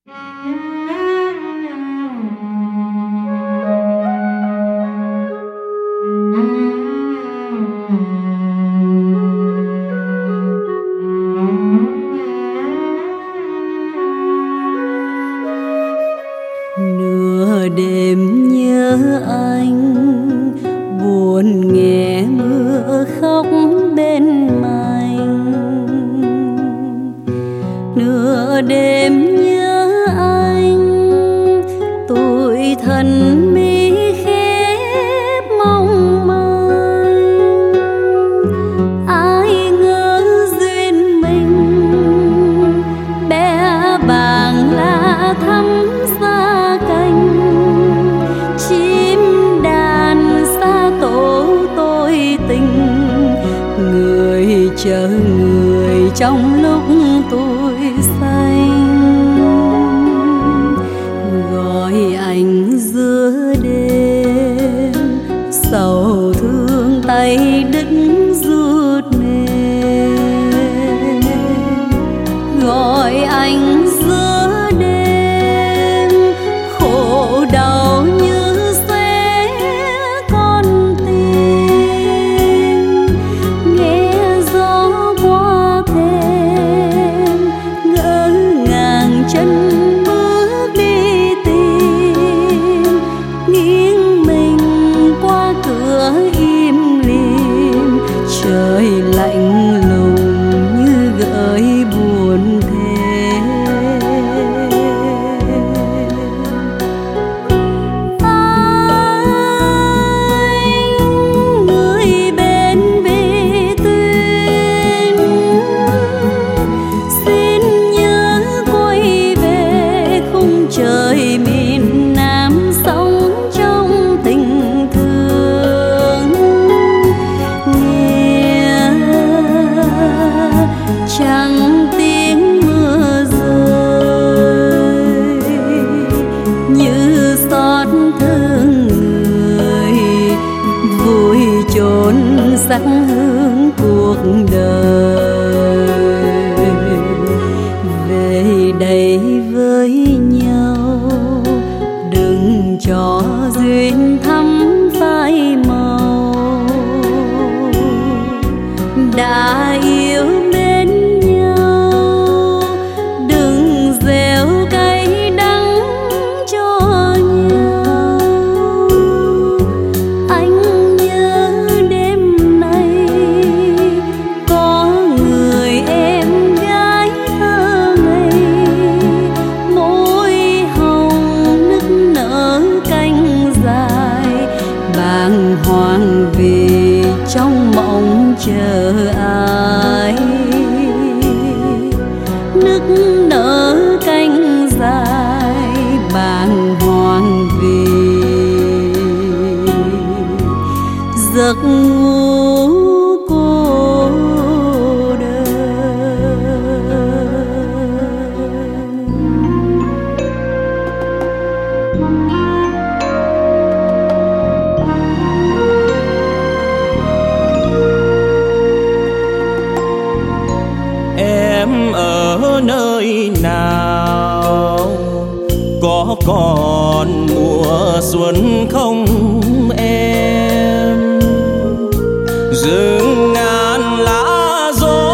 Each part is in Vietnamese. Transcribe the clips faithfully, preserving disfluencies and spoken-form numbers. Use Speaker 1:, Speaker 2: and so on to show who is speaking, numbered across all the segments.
Speaker 1: Nửa đêm nhớ anh, buồn nghe mưa khóc bên mành. Nửa đêm nhớ anh, tủi thân mi khép mong manh. Ai ngờ duyên mình bé bàng lá thắm xa cánh. Chim đàn xa tổ tôi tình, người chờ người trong lúc tôi xanh. Gọi anh giữa đêm, sầu thương tay đứt rút nên. Gọi anh giữa đêm, khổ đau như sẽ con tim. Nghe gió qua thềm, ngỡ ngàng chân bước đi tìm. Nghiêng mình qua cửa im lìm, trời lạnh lùng như gợi buồn thêm. Anh người bên vì tuyến, xin nhớ quay về khung trời miền Nam sống trong tình thương. Nghe chẳng tiếng mưa rơi, như xót thương người vui chốn sắc hương cuộc đời. Về đây với nhau, đừng cho duyên thắm phai màu. Đã yêu bên nhau, đừng gieo cay đắng cho nhau. Anh nhớ đêm nay có người em gái thơ ngây. Môi hồng nức nở cánh dài, bàng hoàng vì trong mộng chờ ai. Nức nở cánh dài, bàng hoàng vì giấc ngủ cô đơn.
Speaker 2: Em ở nơi nào, có còn mùa xuân không em? Rừng ngàn lá gió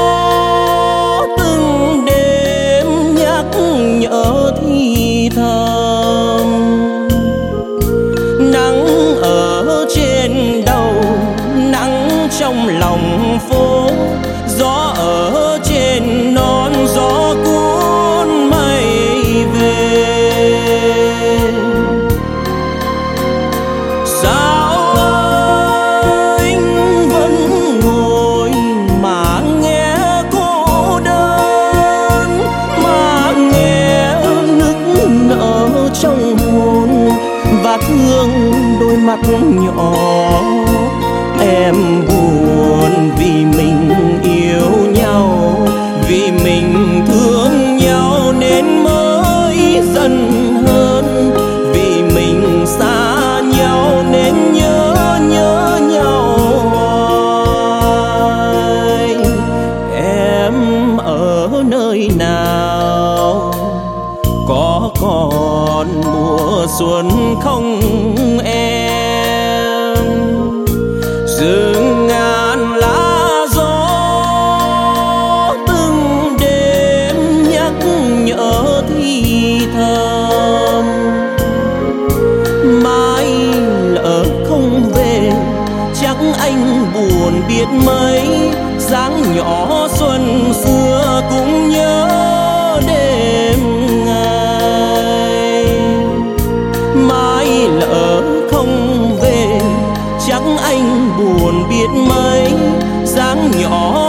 Speaker 2: từng đêm nhắc nhở thì thầm. Nắng ở trên đầu, nắng trong lòng phố, gió ở trên non, gió cuốn mây về. Sao anh vẫn ngồi mà nghe cô đơn, mà nghe nức nở trong hồn và thương đôi mắt nhỏ. Em buồn vì mình yêu nhau, vì mình thương nhau nên mới dần hơn. Vì mình xa nhau nên nhớ nhớ nhau hoài. Em ở nơi nào, mùa xuân không em. Rừng ngàn lá gió từng đêm nhắc nhở thì thầm, mai lỡ không về chắc anh buồn biết mấy. Dáng nhỏ xuân xưa cũng nhớ đêm ngày, mai lỡ không về chắc anh buồn biết mấy. Dáng nhỏ